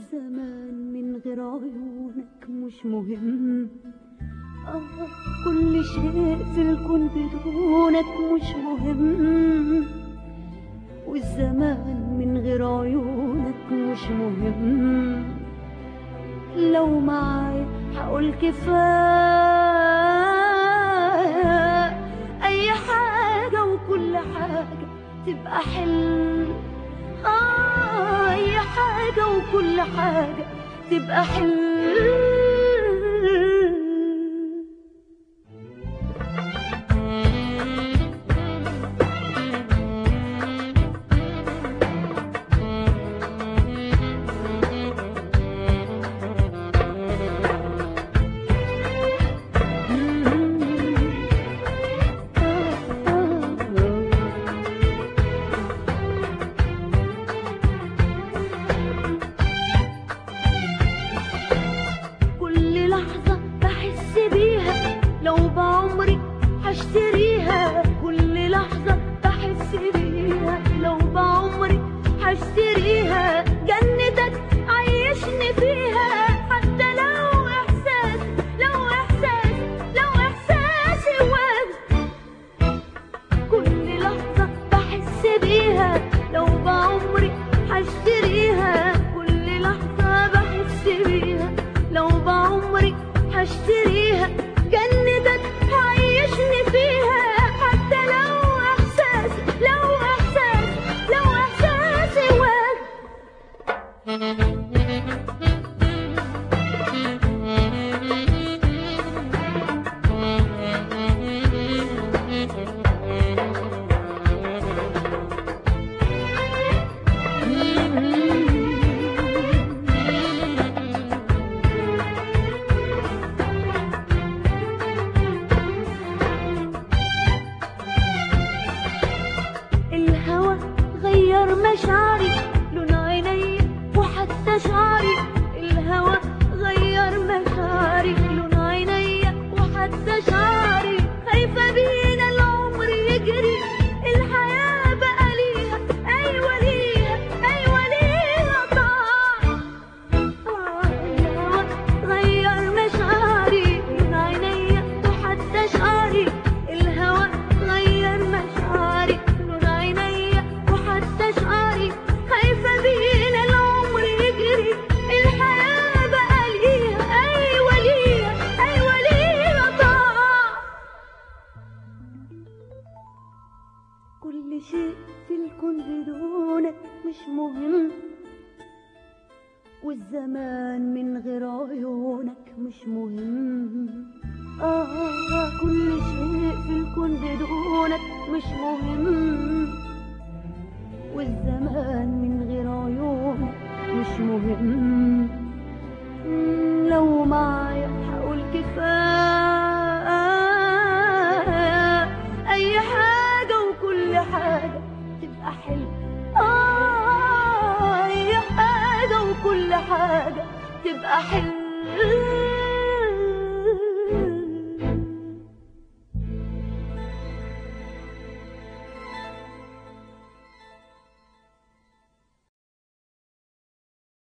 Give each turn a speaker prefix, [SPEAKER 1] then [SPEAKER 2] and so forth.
[SPEAKER 1] والزمان من غير عيونك مش مهم. كل شيء في الكون بدونك مش مهم، والزمان من غير عيونك مش مهم. لو معايا هقول كفاية، أي حاجة وكل حاجة تبقى حلم. أي حاجة وكل حاجة تبقى حلم. هشتريها كل لحظة بحس بيها، لو بعمري هشتريها. جنتك عيشني فيها، حتى لو إحساس وهم. كل لحظة بحس بيها، لو بعمري هشتريها. كل لحظة بحس بيها، لو بعمري هشتريها. جنتك عيشني فيها، حتى لو إحساسي وهم. غير مشاعري، لون عيني وحتى شعري. الهوى غير مشاعري، لون عيني وحتى شعري. خايفة بينا العمر يجري، الحياة بقى ليها أيوة ليها طعم. الهوى غير مشاعري، لون عيني وحتى شعري. الهوى غير مشاعري، لون عيني وحتى شعري. خايفة بينا العمر يجري، الحياة بقى ليها أيوة ليها طعم. كل شيء في الكون بدونك مش مهم، والزمان من غير عيونك مش مهم. كل شيء في الكون بدونك مش مهم، والزمان من غير عيونك مش مهم. لو معايا هقول كفاية، أي حاجة وكل حاجة تبقى حلم. أي حاجة وكل حاجة تبقى حلم.